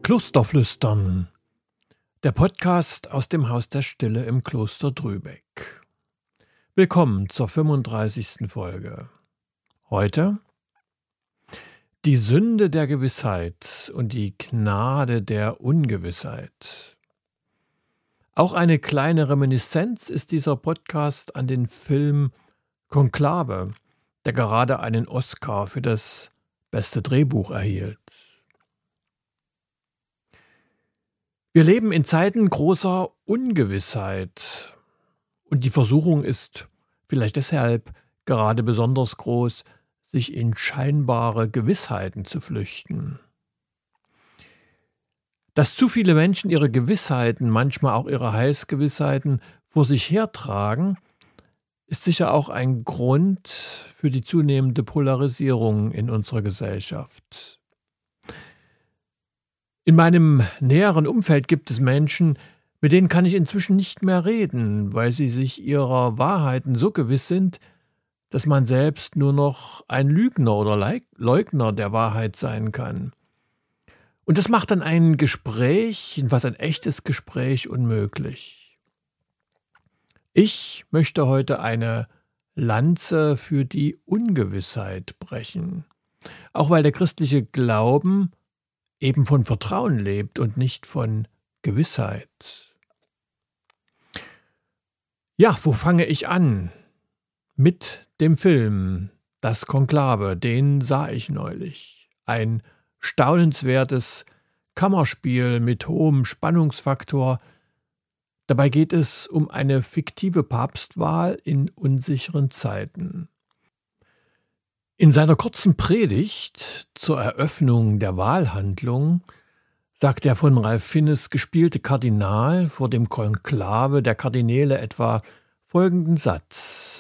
Klosterflüstern, der Podcast aus dem Haus der Stille im Kloster Drübeck. Willkommen zur 35. Folge. Heute die Sünde der Gewissheit und die Gnade der Ungewissheit. Auch eine kleine Reminiszenz ist dieser Podcast an den Film Konklave, der gerade einen Oscar für das beste Drehbuch erhielt. Wir leben in Zeiten großer Ungewissheit und die Versuchung ist vielleicht deshalb gerade besonders groß, sich in scheinbare Gewissheiten zu flüchten. Dass zu viele Menschen ihre Gewissheiten, manchmal auch ihre Heilsgewissheiten, vor sich hertragen, ist sicher auch ein Grund für die zunehmende Polarisierung in unserer Gesellschaft. In meinem näheren Umfeld gibt es Menschen, mit denen kann ich inzwischen nicht mehr reden, weil sie sich ihrer Wahrheiten so gewiss sind, dass man selbst nur noch ein Lügner oder Leugner der Wahrheit sein kann. Und das macht dann ein Gespräch, jedenfalls ein echtes Gespräch, unmöglich. Ich möchte heute eine Lanze für die Ungewissheit brechen, auch weil der christliche Glauben eben von Vertrauen lebt und nicht von Gewissheit. Ja, wo fange ich an? Mit dem Film Das Konklave, den sah ich neulich. Ein staunenswertes Kammerspiel mit hohem Spannungsfaktor. Dabei geht es um eine fiktive Papstwahl in unsicheren Zeiten. In seiner kurzen Predigt zur Eröffnung der Wahlhandlung sagt der von Ralph Fiennes gespielte Kardinal vor dem Konklave der Kardinäle etwa folgenden Satz: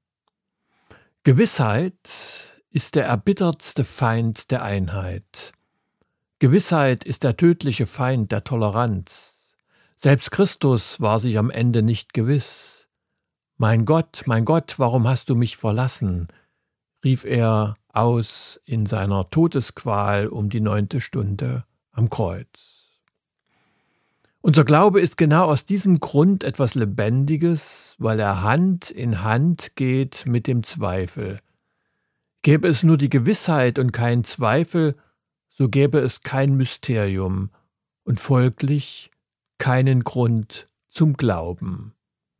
Gewissheit ist der erbittertste Feind der Einheit. Gewissheit ist der tödliche Feind der Toleranz. Selbst Christus war sich am Ende nicht gewiss. Mein Gott, warum hast du mich verlassen?, rief er aus in seiner Todesqual um die 9. Stunde am Kreuz. Unser Glaube ist genau aus diesem Grund etwas Lebendiges, weil er Hand in Hand geht mit dem Zweifel. Gäbe es nur die Gewissheit und keinen Zweifel, so gäbe es kein Mysterium und folglich keinen Grund zum Glauben.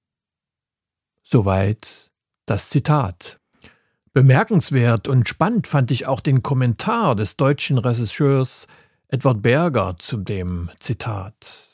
Soweit das Zitat. Bemerkenswert und spannend fand ich auch den Kommentar des deutschen Regisseurs Edward Berger zu dem Zitat.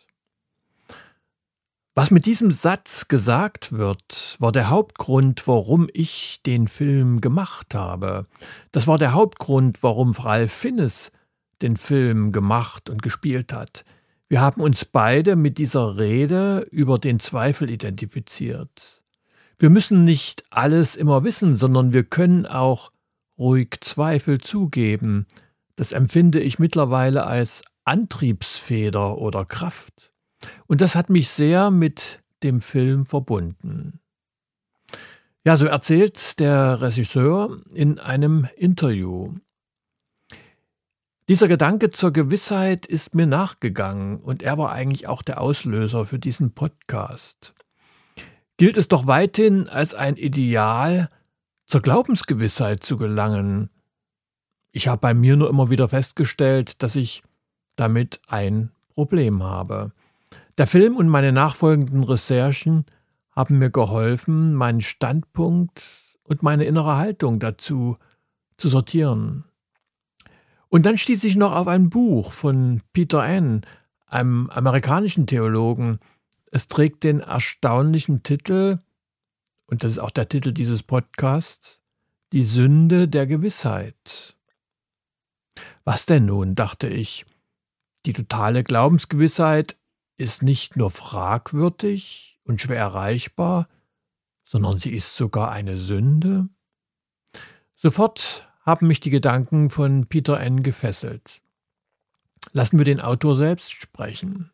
Was mit diesem Satz gesagt wird, war der Hauptgrund, warum ich den Film gemacht habe. Das war der Hauptgrund, warum Ralph Fiennes den Film gemacht und gespielt hat. Wir haben uns beide mit dieser Rede über den Zweifel identifiziert. Wir müssen nicht alles immer wissen, sondern wir können auch ruhig Zweifel zugeben. Das empfinde ich mittlerweile als Antriebsfeder oder Kraft. Und das hat mich sehr mit dem Film verbunden. Ja, so erzählt der Regisseur in einem Interview. Dieser Gedanke zur Gewissheit ist mir nachgegangen und er war eigentlich auch der Auslöser für diesen Podcast. Gilt es doch weithin als ein Ideal, zur Glaubensgewissheit zu gelangen. Ich habe bei mir nur immer wieder festgestellt, dass ich damit ein Problem habe. Der Film und meine nachfolgenden Recherchen haben mir geholfen, meinen Standpunkt und meine innere Haltung dazu zu sortieren. Und dann stieß ich noch auf ein Buch von Peter Enns, einem amerikanischen Theologen. Es trägt den erstaunlichen Titel, und das ist auch der Titel dieses Podcasts, Die Sünde der Gewissheit. Was denn nun, dachte ich. Die totale Glaubensgewissheit ist nicht nur fragwürdig und schwer erreichbar, sondern sie ist sogar eine Sünde. Sofort haben mich die Gedanken von Peter Enns gefesselt. Lassen wir den Autor selbst sprechen.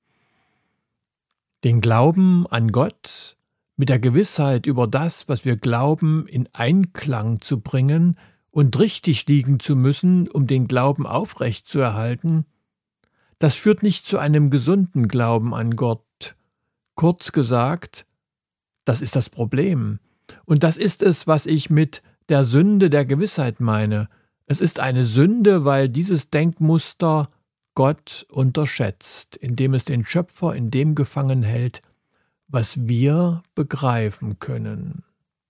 Den Glauben an Gott mit der Gewissheit über das, was wir glauben, in Einklang zu bringen und richtig liegen zu müssen, um den Glauben aufrechtzuerhalten, das führt nicht zu einem gesunden Glauben an Gott. Kurz gesagt, das ist das Problem. Und das ist es, was ich mit der Sünde der Gewissheit meine. Es ist eine Sünde, weil dieses Denkmuster Gott unterschätzt, indem es den Schöpfer in dem gefangen hält, was wir begreifen können.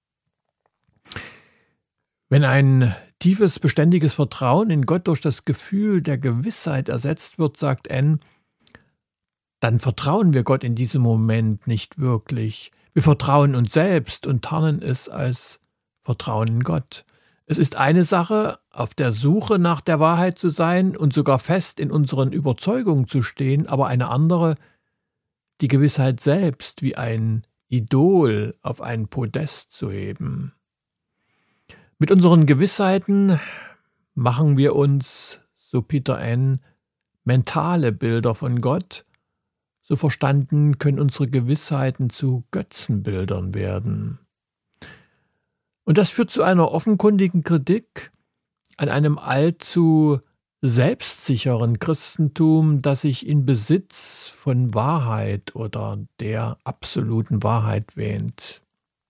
Wenn ein tiefes, beständiges Vertrauen in Gott durch das Gefühl der Gewissheit ersetzt wird, sagt N., dann vertrauen wir Gott in diesem Moment nicht wirklich. Wir vertrauen uns selbst und tarnen es als Vertrauen in Gott. Es ist eine Sache, auf der Suche nach der Wahrheit zu sein und sogar fest in unseren Überzeugungen zu stehen, aber eine andere, die Gewissheit selbst wie ein Idol auf ein Podest zu heben. Mit unseren Gewissheiten machen wir uns, so Peter N., mentale Bilder von Gott. So verstanden können unsere Gewissheiten zu Götzenbildern werden. Und das führt zu einer offenkundigen Kritik an einem allzu selbstsicheren Christentum, das sich in Besitz von Wahrheit oder der absoluten Wahrheit wähnt.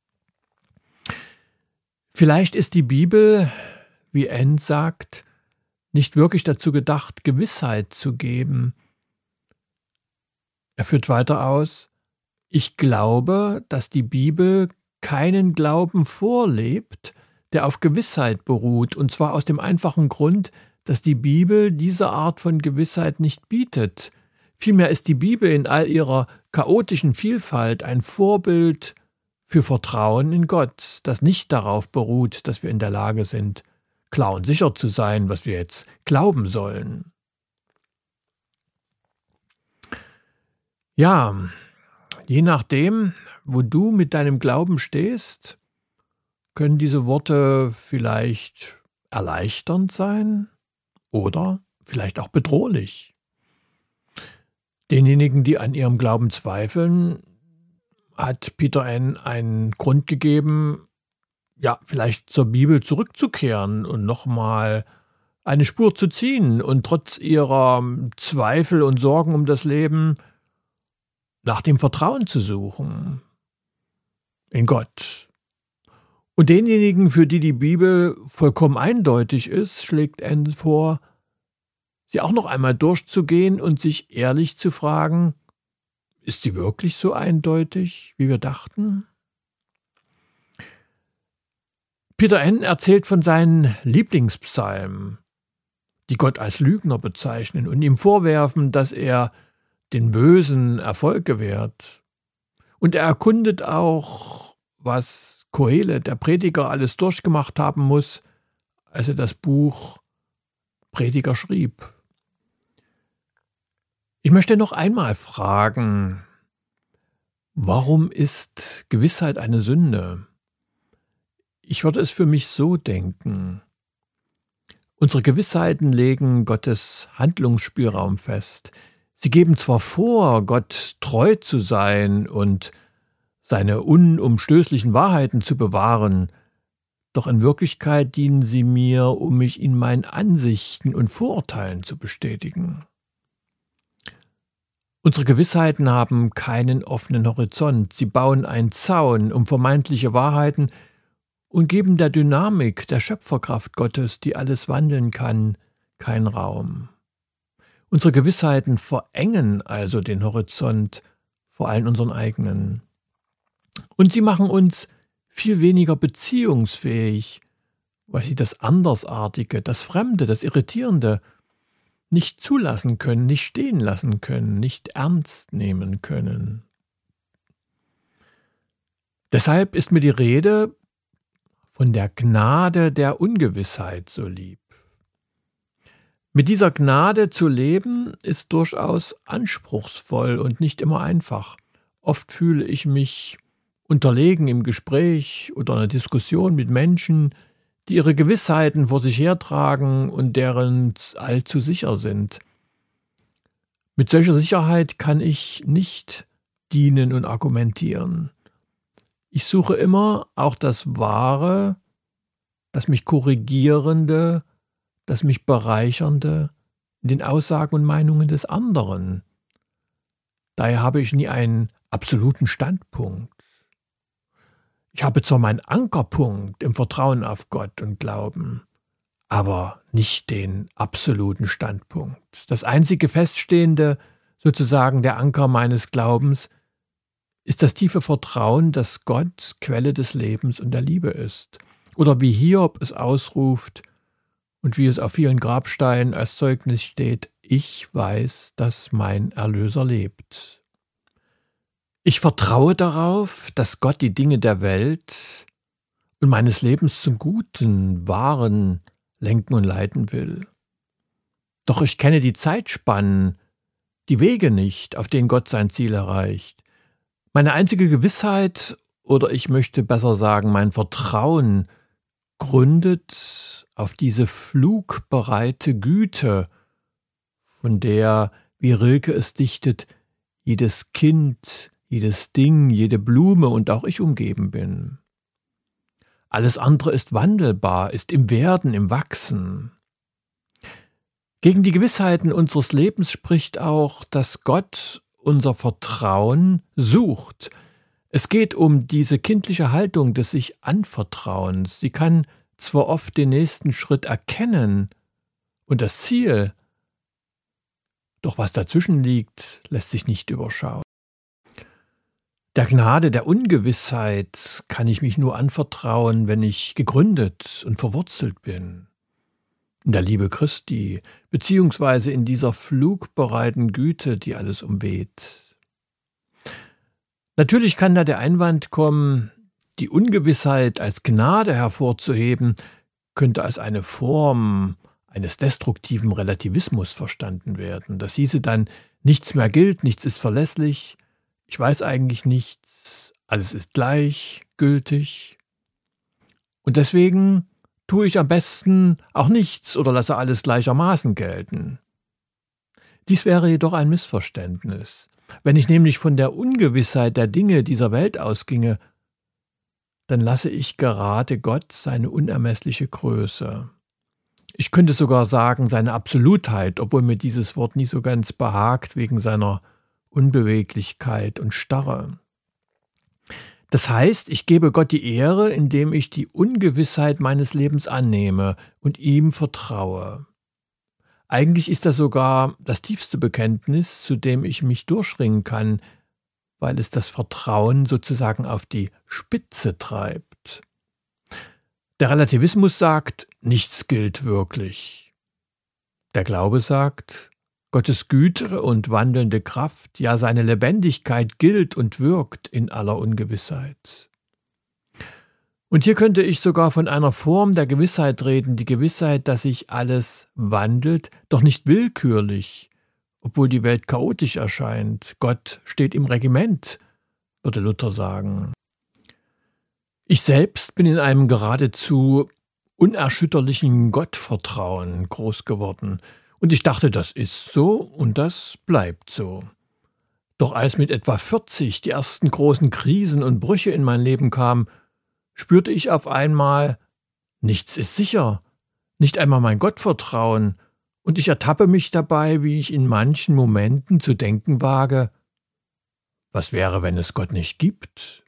Vielleicht ist die Bibel, wie N. sagt, nicht wirklich dazu gedacht, Gewissheit zu geben. Er führt weiter aus: Ich glaube, dass die Bibel keinen Glauben vorlebt, der auf Gewissheit beruht, und zwar aus dem einfachen Grund, dass die Bibel diese Art von Gewissheit nicht bietet. Vielmehr ist die Bibel in all ihrer chaotischen Vielfalt ein Vorbild für Vertrauen in Gott, das nicht darauf beruht, dass wir in der Lage sind, klar und sicher zu sein, was wir jetzt glauben sollen. Ja, je nachdem, wo du mit deinem Glauben stehst, können diese Worte vielleicht erleichternd sein oder vielleicht auch bedrohlich. Denjenigen, die an ihrem Glauben zweifeln, hat Peter N. einen Grund gegeben, ja, vielleicht zur Bibel zurückzukehren und nochmal eine Spur zu ziehen und trotz ihrer Zweifel und Sorgen um das Leben nach dem Vertrauen zu suchen in Gott. Und denjenigen, für die die Bibel vollkommen eindeutig ist, schlägt N. vor, sie auch noch einmal durchzugehen und sich ehrlich zu fragen, ist sie wirklich so eindeutig, wie wir dachten? Peter N. erzählt von seinen Lieblingspsalmen, die Gott als Lügner bezeichnen und ihm vorwerfen, dass er den Bösen Erfolg gewährt. Und er erkundet auch, was Kohelet, der Prediger, alles durchgemacht haben muss, als er das Buch Prediger schrieb. Ich möchte noch einmal fragen, warum ist Gewissheit eine Sünde? Ich würde es für mich so denken. Unsere Gewissheiten legen Gottes Handlungsspielraum fest. Sie geben zwar vor, Gott treu zu sein und seine unumstößlichen Wahrheiten zu bewahren, doch in Wirklichkeit dienen sie mir, um mich in meinen Ansichten und Vorurteilen zu bestätigen. Unsere Gewissheiten haben keinen offenen Horizont. Sie bauen einen Zaun um vermeintliche Wahrheiten und geben der Dynamik, der Schöpferkraft Gottes, die alles wandeln kann, keinen Raum. Unsere Gewissheiten verengen also den Horizont, vor allem unseren eigenen. Und sie machen uns viel weniger beziehungsfähig, weil sie das Andersartige, das Fremde, das Irritierende nicht zulassen können, nicht stehen lassen können, nicht ernst nehmen können. Deshalb ist mir die Rede von der Gnade der Ungewissheit so lieb. Mit dieser Gnade zu leben, ist durchaus anspruchsvoll und nicht immer einfach. Oft fühle ich mich unterlegen im Gespräch oder einer Diskussion mit Menschen, die ihre Gewissheiten vor sich hertragen und deren allzu sicher sind. Mit solcher Sicherheit kann ich nicht dienen und argumentieren. Ich suche immer auch das Wahre, das mich korrigierende, das mich bereichernde, in den Aussagen und Meinungen des anderen. Daher habe ich nie einen absoluten Standpunkt. Ich habe zwar meinen Ankerpunkt im Vertrauen auf Gott und Glauben, aber nicht den absoluten Standpunkt. Das einzige Feststehende, sozusagen der Anker meines Glaubens, ist das tiefe Vertrauen, dass Gott Quelle des Lebens und der Liebe ist. Oder wie Hiob es ausruft und wie es auf vielen Grabsteinen als Zeugnis steht: Ich weiß, dass mein Erlöser lebt. Ich vertraue darauf, dass Gott die Dinge der Welt und meines Lebens zum Guten, Wahren lenken und leiten will. Doch ich kenne die Zeitspannen, die Wege nicht, auf denen Gott sein Ziel erreicht. Meine einzige Gewissheit, oder ich möchte besser sagen, mein Vertrauen gründet auf diese flugbereite Güte, von der, wie Rilke es dichtet, jedes Kind, jedes Ding, jede Blume und auch ich umgeben bin. Alles andere ist wandelbar, ist im Werden, im Wachsen. Gegen die Gewissheiten unseres Lebens spricht auch, dass Gott unser Vertrauen sucht. Es geht um diese kindliche Haltung des sich Anvertrauens. Sie kann zwar oft den nächsten Schritt erkennen und das Ziel, doch was dazwischen liegt, lässt sich nicht überschauen. Der Gnade der Ungewissheit kann ich mich nur anvertrauen, wenn ich gegründet und verwurzelt bin. In der Liebe Christi, beziehungsweise in dieser flugbereiten Güte, die alles umweht. Natürlich kann da der Einwand kommen, die Ungewissheit als Gnade hervorzuheben, könnte als eine Form eines destruktiven Relativismus verstanden werden. Das hieße dann, nichts mehr gilt, nichts ist verlässlich, ich weiß eigentlich nichts, alles ist gleichgültig. Und deswegen tue ich am besten auch nichts oder lasse alles gleichermaßen gelten. Dies wäre jedoch ein Missverständnis. Wenn ich nämlich von der Ungewissheit der Dinge dieser Welt ausginge, dann lasse ich gerade Gott seine unermessliche Größe. Ich könnte sogar sagen, seine Absolutheit, obwohl mir dieses Wort nie so ganz behagt wegen seiner Unbeweglichkeit und Starre. Das heißt, ich gebe Gott die Ehre, indem ich die Ungewissheit meines Lebens annehme und ihm vertraue. Eigentlich ist das sogar das tiefste Bekenntnis, zu dem ich mich durchringen kann, weil es das Vertrauen sozusagen auf die Spitze treibt. Der Relativismus sagt, nichts gilt wirklich. Der Glaube sagt, Gottes Güte und wandelnde Kraft, ja seine Lebendigkeit gilt und wirkt in aller Ungewissheit. Und hier könnte ich sogar von einer Form der Gewissheit reden, die Gewissheit, dass sich alles wandelt, doch nicht willkürlich, obwohl die Welt chaotisch erscheint. Gott steht im Regiment, würde Luther sagen. Ich selbst bin in einem geradezu unerschütterlichen Gottvertrauen groß geworden. Und ich dachte, das ist so und das bleibt so. Doch als mit etwa 40 die ersten großen Krisen und Brüche in mein Leben kamen, spürte ich auf einmal, nichts ist sicher, nicht einmal mein Gottvertrauen, und ich ertappe mich dabei, wie ich in manchen Momenten zu denken wage, was wäre, wenn es Gott nicht gibt?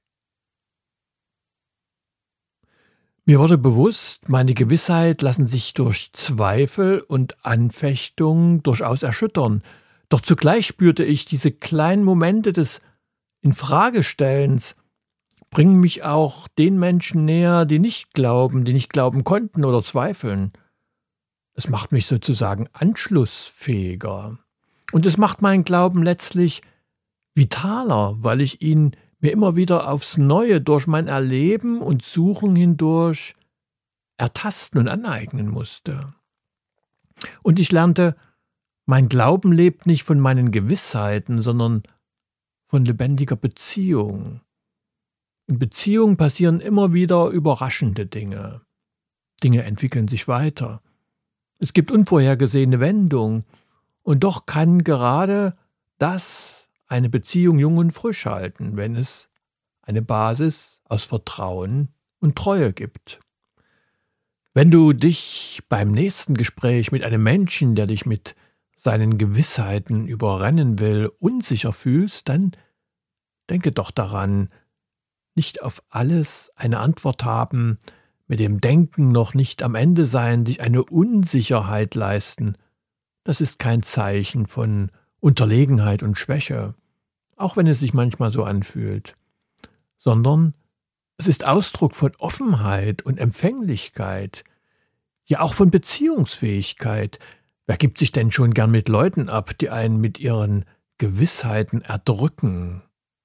Mir wurde bewusst, meine Gewissheit lassen sich durch Zweifel und Anfechtung durchaus erschüttern. Doch zugleich spürte ich, diese kleinen Momente des Infragestellens bringen mich auch den Menschen näher, die nicht glauben konnten oder zweifeln. Es macht mich sozusagen anschlussfähiger. Und es macht meinen Glauben letztlich vitaler, weil ich ihn mir immer wieder aufs Neue durch mein Erleben und Suchen hindurch ertasten und aneignen musste. Und ich lernte, mein Glauben lebt nicht von meinen Gewissheiten, sondern von lebendiger Beziehung. In Beziehungen passieren immer wieder überraschende Dinge. Dinge entwickeln sich weiter. Es gibt unvorhergesehene Wendungen. Und doch kann gerade das eine Beziehung jung und frisch halten, wenn es eine Basis aus Vertrauen und Treue gibt. Wenn du dich beim nächsten Gespräch mit einem Menschen, der dich mit seinen Gewissheiten überrennen will, unsicher fühlst, dann denke doch daran, nicht auf alles eine Antwort haben, mit dem Denken noch nicht am Ende sein, sich eine Unsicherheit leisten. Das ist kein Zeichen von Unterlegenheit und Schwäche, auch wenn es sich manchmal so anfühlt, sondern es ist Ausdruck von Offenheit und Empfänglichkeit, ja auch von Beziehungsfähigkeit. Wer gibt sich denn schon gern mit Leuten ab, die einen mit ihren Gewissheiten erdrücken?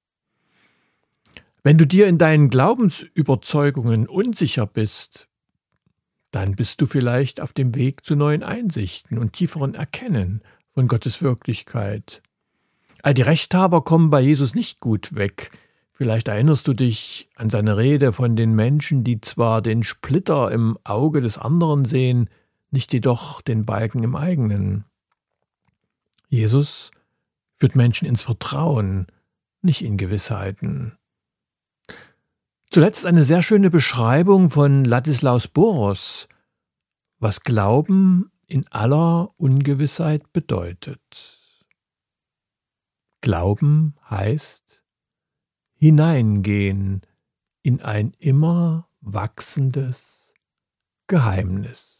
Wenn du dir in deinen Glaubensüberzeugungen unsicher bist, dann bist du vielleicht auf dem Weg zu neuen Einsichten und tieferen Erkennen von Gottes Wirklichkeit. All die Rechthaber kommen bei Jesus nicht gut weg. Vielleicht erinnerst du dich an seine Rede von den Menschen, die zwar den Splitter im Auge des anderen sehen, nicht jedoch den Balken im eigenen. Jesus führt Menschen ins Vertrauen, nicht in Gewissheiten. Zuletzt eine sehr schöne Beschreibung von Ladislaus Boros, was Glauben in aller Ungewissheit bedeutet. Glauben heißt hineingehen in ein immer wachsendes Geheimnis.